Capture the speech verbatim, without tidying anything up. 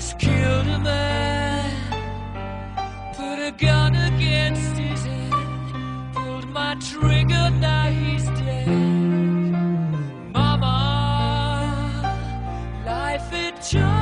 just killed a man, put a gun against his head, pulled my trigger, now he's dead. Mama, life it just